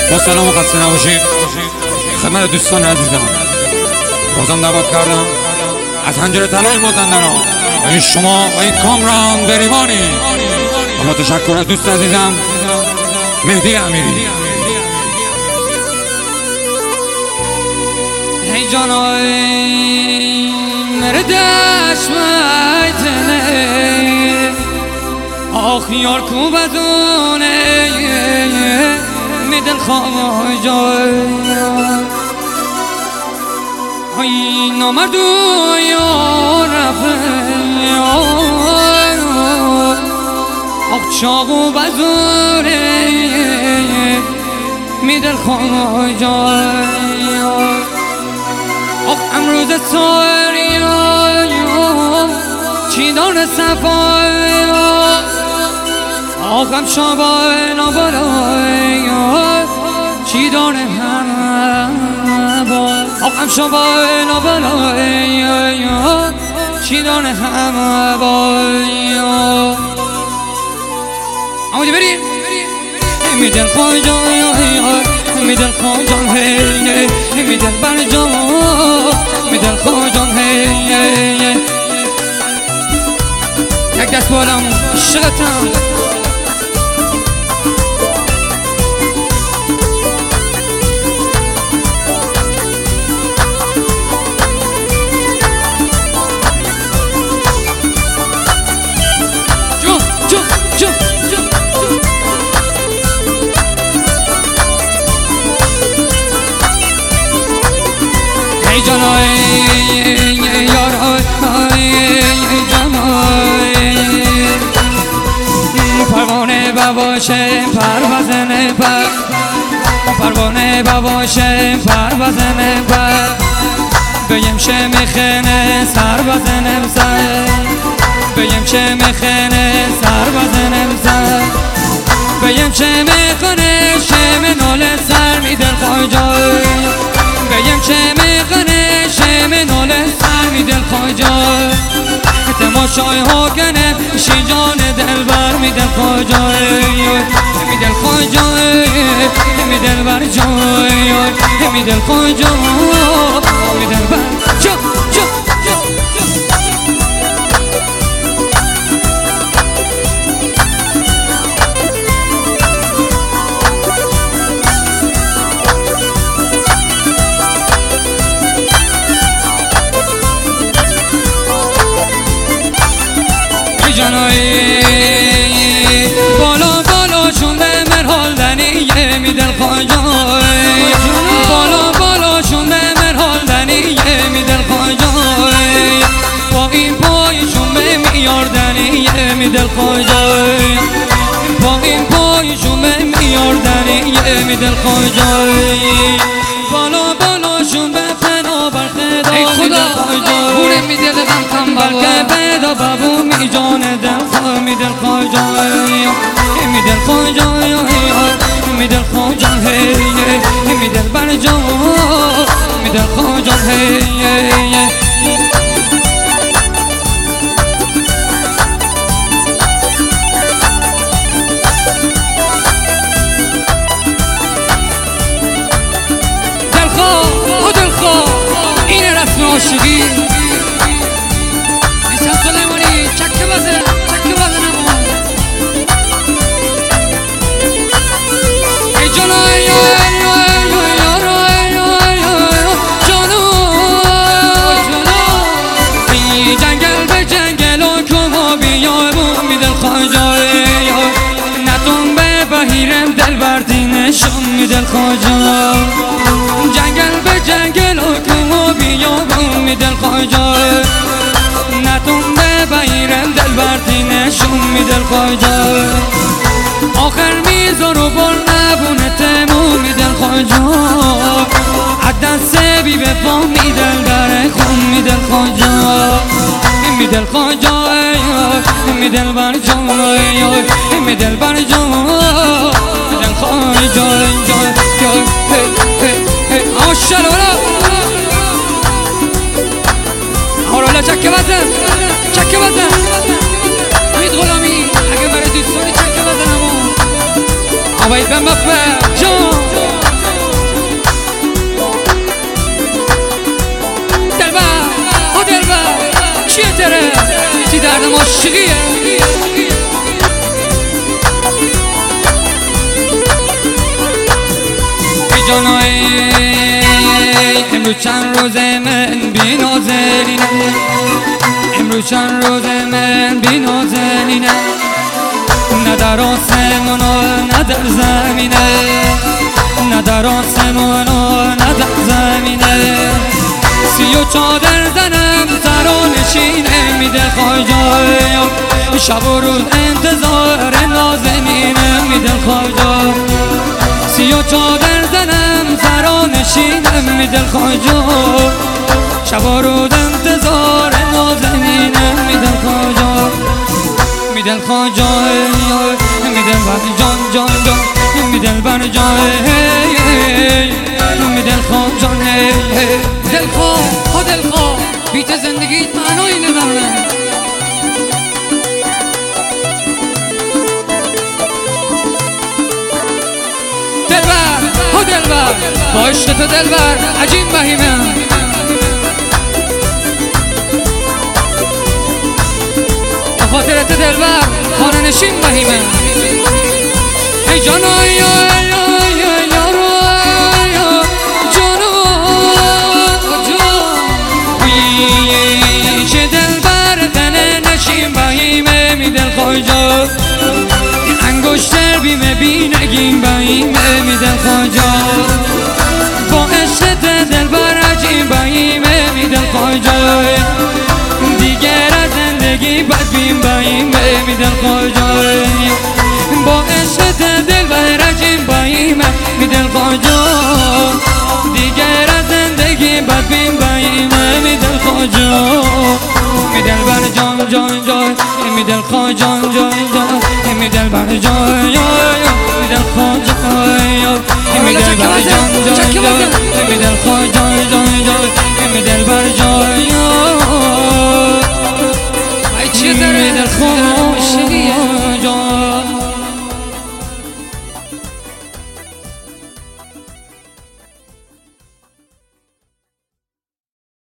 با سلام و خسته نباشید خدمت دوستان عزیزم. بازم دعوت کردم از حنجره طلای مازندران و این شما و این کامران بریمانی و با تشکر از دوست عزیزم مهدی امیری. ای جانای مردش میتنه آخ یار کو بدونه میدل خواه جای ای نامردو یا رفه آخ چاقو بزونه میدل خواه جای آخ امروز ساری چی داره صفای آخ هم شبای نبالای چی داره همه آخ هم شبای نبالای چی داره همه بای آمودی بریم میدل خواه جای میدل خواه جان هی میدل بر جان میدل خواه جان هی یک دست بالم عشقتم ای جانای یارای جانای پروانه بباشه پروازنه پر پروانه بباشه پروازنه پر بیم شه میخنه سر بزنم سر بیم شه میخنه سر بزنم سر بیم شه میخنه شه نول سر میدل خواه جای بیم شه میخنه شه نول سر میدل خواه جای تماشای ها کنه شی جان دل بر میدل خواه جای میدل خواه جای میدل بر جای میدل خواه جای میدل بر جای جانای بالا بالا شون به مرحال دنیه میدل خواه جای بالا بالا شون به مرحال دنیه میدل خواه جای با این پایشون به میار دنیه میدل خواه جای با این پایشون به میار دنیه میدل خواه جای بالا بالا شون به پنا بر خدا میدل خواه جای بوره میدل غم کم بلکه پیدا بابو می جان دل خواه میدل خواه جای میدل خواه جای میدل خواه جان هی میدل بر جان میدل خواه جان هی دلخواه و دلخواه این رسم عاشقی چکه بزن ای جانای جانو ای جنگل به جنگل و کما بیابون میدل خواه جای نتون به بهیرم دل بردینشون میدل خواه جای جنگل به جنگل و کما بیابون میدل خواه جای نتون به بهیرم دل بردینشون میدل خواه جای آخر میزار و بر نبونه تمو میدل خواه جای عدست بی بفا میدل در خون میدل خواه جای میدل خواه جای میدل بر جای میدل بر جای میدل خواه جای آشلولا آرولا چکه بزن چکه بزن امید غلامی اگه برای دوستانی چکه بزنم آبایی بم بفر جان چیه تره چی دردم عاشقیه ای جانای امروز چند روزه من بی نازنینه امروز چند روزه من بی نازنینه نه در آسمان و نه در زمینه نه در آسمان و نه در زمینه 34 زنم سرانشینه میده خواجا شب و روز انتظار نازنینه میده خواجا 34 زنم سرانشینه میده خواجا شب و روز انتظار نازنینه میده خواجا میده خواجا میده بر جان جان جان میده بر جان میده خواجا دلخواه دلخواه بیت زندگیت معنایی نداره دلبر ها دلبر با عشق تو دلبر عجیب بهیمه به خاطر تو دلبر خانه نشین بهیمه ای جانای میدل خواجا انگشتر بیمه بینگیم باییمه میدل خواجا با عشقت دلبر عجیب باییمه میدل خواجا دیگر از زندگی بد بیم باییمه میدل خواجا با عشقت دلبر عجیب باییمه میدل خواجا دیگر از زندگی بد بیم باییمه میدل خواجا میدل بر جان جان جان میدل خواجا جان جان جان میدل بر جان میدل خواجا میدل بر جان جان جان میدل خواجا جان جان میدل بر جان ای چیه داره میدل خواجا